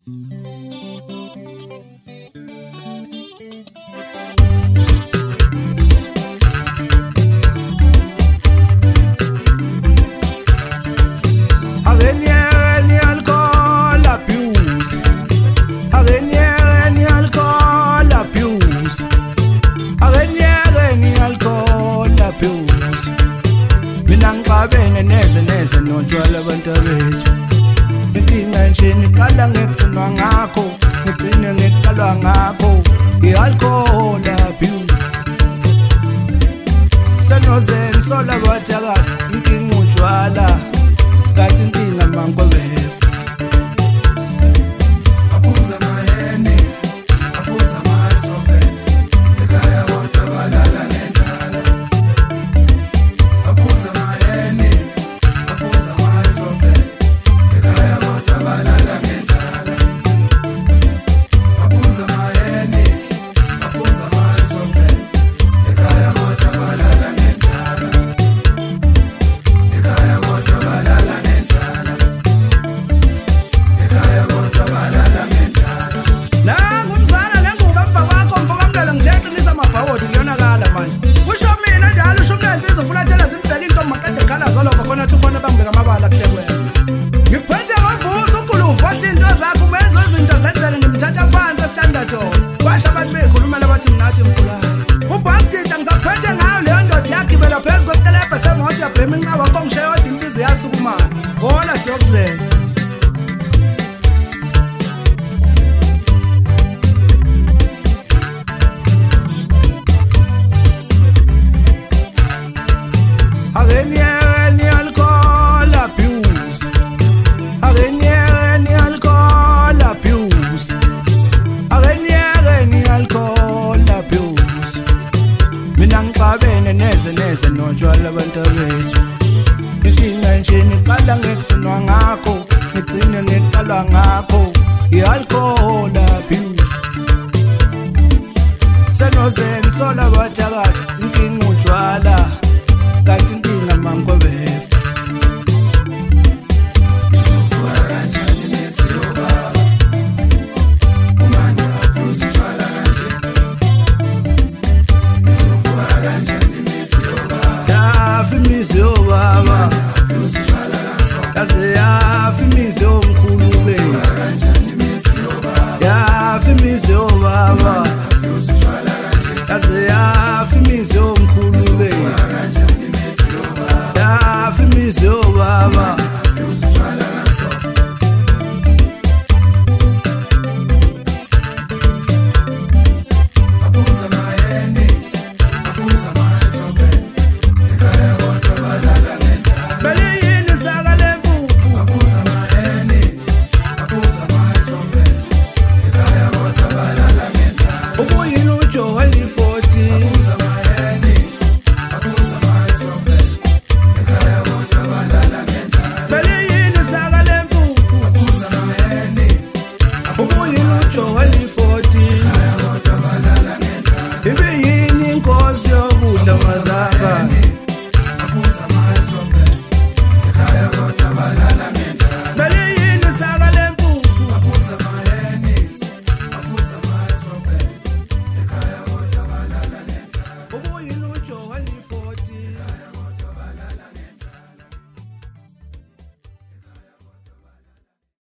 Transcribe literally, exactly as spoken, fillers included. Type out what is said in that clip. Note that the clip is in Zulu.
Ngibene neze neze notshwala abantu bethu inkinga nje niqala ngegcinwa ngakho ngigcine ngiqalwa ngakho i-alcohol abuse senozeni sola bathakathi inkinga utshwala kanti inkinga mankobefu abuza mahene abuza masobe ekhaya kodwa balala nendala abuza neze notshwala abantu bethu inkinga nje niqala ngegcinwa ngakho ngigcine ngiqalwa ngakho i-alcohol abuse senozeni sola bathakathi inkinga utshwala kanti inkinga mankobefu Imizi obaba yaze yafa imizi omkhulu yafa imizi obaba yaze yafa imizi